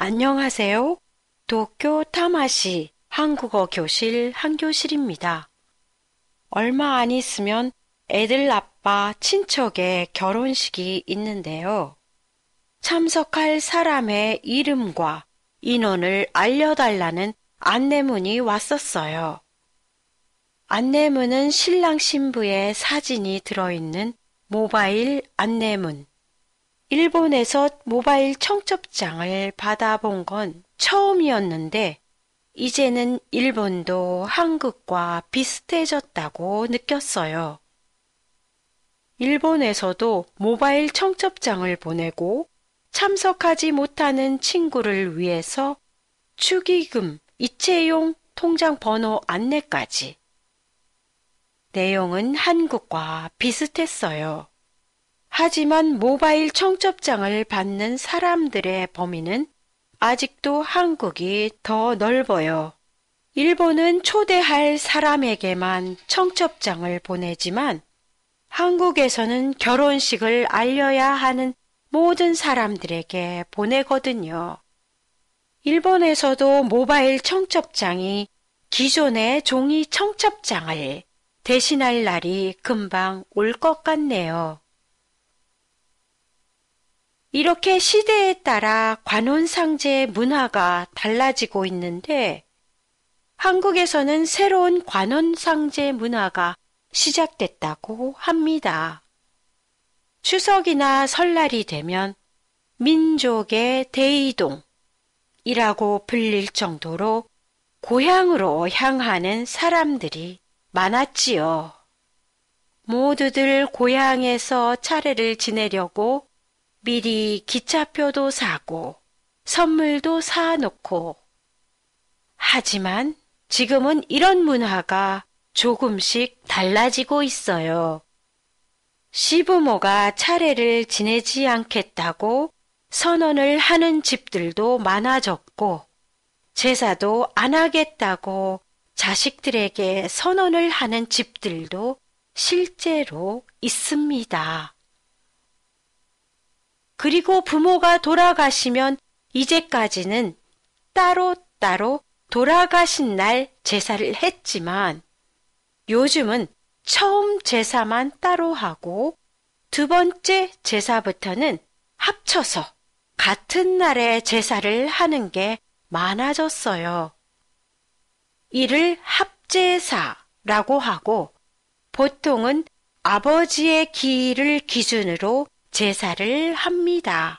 안녕하세요. 도쿄 타마시 한국어 교실 한교실입니다. 얼마 안 있으면 애들 아빠 친척의 결혼식이 있는데요. 참석할 사람의 이름과 인원을 알려달라는 안내문이 왔었어요. 안내문은 신랑 신부의 사진이 들어있는 모바일 안내문. 일본에서 모바일 청첩장을 받아본 건 처음이었는데 이제는 일본도 한국과 비슷해졌다고 느꼈어요. 일본에서도 모바일 청첩장을 보내고 참석하지 못하는 친구를 위해서 축의금, 이체용 통장 번호 안내까지. 내용은 한국과 비슷했어요. 하지만 모바일 청첩장을 받는 사람들의 범위는 아직도 한국이 더 넓어요. 일본은 초대할 사람에게만 청첩장을 보내지만 한국에서는 결혼식을 알려야 하는 모든 사람들에게 보내거든요. 일본에서도 모바일 청첩장이 기존의 종이 청첩장을 대신할 날이 금방 올 것 같네요. 이렇게 시대에 따라 관혼상제 문화가 달라지고 있는데 한국에서는 새로운 관혼상제 문화가 시작됐다고 합니다. 추석이나 설날이 되면 민족의 대이동이라고 불릴 정도로 고향으로 향하는 사람들이 많았지요. 모두들 고향에서 차례를 지내려고 미리 기차표도 사고 선물도 사놓고. 하지만 지금은 이런 문화가 조금씩 달라지고 있어요. 시부모가 차례를 지내지 않겠다고 선언을 하는 집들도 많아졌고 제사도 안 하겠다고 자식들에게 선언을 하는 집들도 실제로 있습니다. 그리고 부모가 돌아가시면 이제까지는 따로따로 돌아가신 날 제사를 했지만 요즘은 처음 제사만 따로 하고 두 번째 제사부터는 합쳐서 같은 날에 제사를 하는 게 많아졌어요. 이를 합제사라고 하고 보통은 아버지의 기일을 기준으로 제사를 합니다.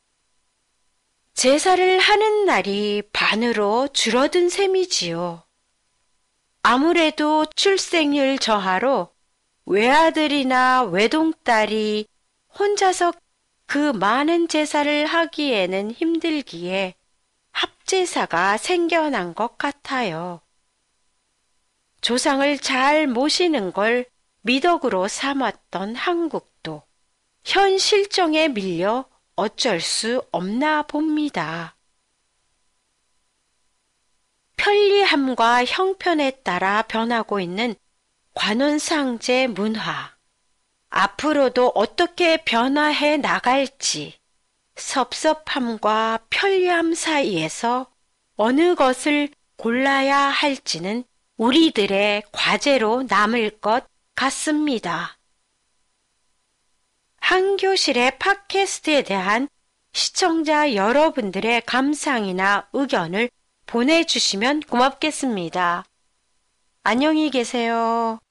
제사를 하는 날이 반으로 줄어든 셈이지요. 아무래도 출생률 저하로 외아들이나 외동딸이 혼자서 그 많은 제사를 하기에는 힘들기에 합제사가 생겨난 것 같아요. 조상을 잘 모시는 걸 미덕으로 삼았던 한국도 현 실정에 밀려 어쩔 수 없나 봅니다. 편리함과 형편에 따라 변하고 있는 관혼상제 문화. 앞으로도 어떻게 변화해 나갈지 섭섭함과 편리함 사이에서 어느 것을 골라야 할지는 우리들의 과제로 남을 것 같습니다. 한교실의 팟캐스트에 대한 시청자 여러분들의 감상이나 의견을 보내주시면 고맙겠습니다. 안녕히 계세요.